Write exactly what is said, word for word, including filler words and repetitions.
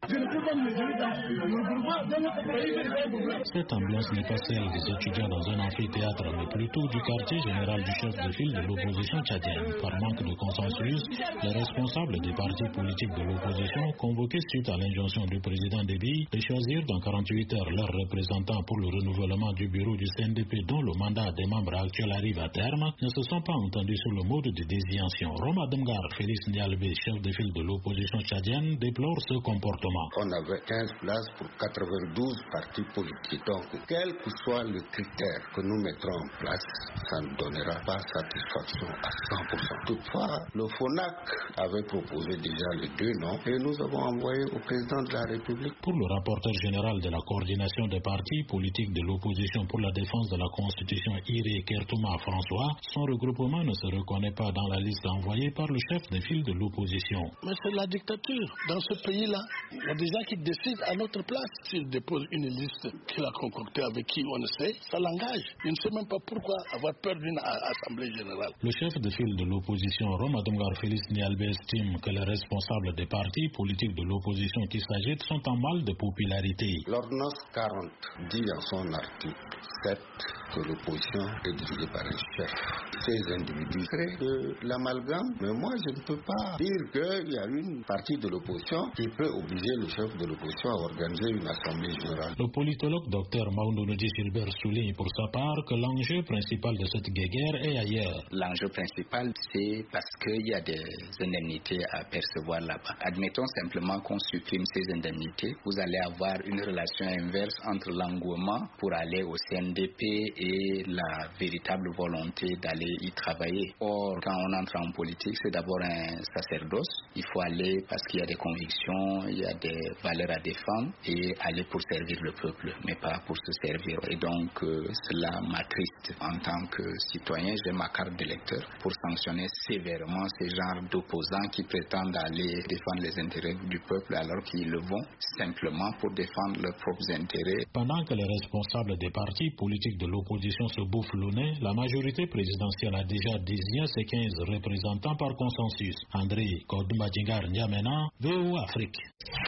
Cette ambiance n'est pas celle des étudiants dans un amphithéâtre, mais plutôt du quartier général du chef de file de l'opposition tchadienne. Par manque de consensus, les responsables des partis politiques de l'opposition, convoqués suite à l'injonction du président Déby de choisir dans quarante-huit heures leurs représentants pour le renouvellement du bureau du C N D P dont le mandat des membres actuels arrive à terme, ne se sont pas entendus sur le mode de désignation. Roma Demgar, Félix Nialbé, chef de file de l'opposition tchadienne, déplore ce comportement. On avait quinze places pour quatre-vingt-douze partis politiques. Donc, quel que soit le critère que nous mettrons en place, ça ne donnera pas satisfaction à cent pour cent. Toutefois, le FONAC avait proposé déjà les deux noms et nous avons envoyé au président de la République. Pour le rapporteur général de la coordination des partis politiques de l'opposition pour la défense de la Constitution, Iré Kertouma François, son regroupement ne se reconnaît pas dans la liste envoyée par le chef de file de l'opposition. Mais c'est la dictature. Dans ce pays-là, il y a des gens qui décident à notre place. S'il dépose une liste qu'il a concoctée avec qui on ne sait, ça l'engage. Je ne sais même pas pourquoi avoir peur d'une assemblée générale. Le chef de file de l'opposition, Roma Demgar Félix Nialbé, estime que les responsables des partis politiques de l'opposition qui s'agitent sont en mal de popularité. L'ordonnance quarante dit en son article sept que l'opposition est dirigée par un chef. Ces individus créent de l'amalgame, mais moi je ne peux pas dire qu'il y a une partie de l'opposition qui peut obliger le chef de l'opposition à organiser une assemblée générale. Le politologue Dr Maoundounouji Gilbert souligne pour sa part que l'enjeu principal de cette guéguerre est ailleurs. L'enjeu principal, c'est parce qu'il y a des indemnités à percevoir là-bas. Admettons simplement qu'on supprime ces indemnités. Vous allez avoir une relation inverse entre l'engouement pour aller au C N D P et la véritable volonté d'aller y travailler. Or, quand on entre en politique, c'est d'abord un sacerdoce. Il faut aller parce qu'il y a des convictions, il y a des valeurs à défendre et aller pour servir le peuple, mais pas pour se servir. Et donc, euh, cela m'attriste en tant que citoyen. J'ai ma carte d'électeur pour sanctionner sévèrement ces genres d'opposants qui prétendent aller défendre les intérêts du peuple alors qu'ils le vont simplement pour défendre leurs propres intérêts. Pendant que les responsables des partis politiques de l'opposition se bouffent le nez, la majorité présidentielle a déjà désigné ses quinze représentants par consensus. André Kodoumbadjingar N'Djamena, V O Afrique.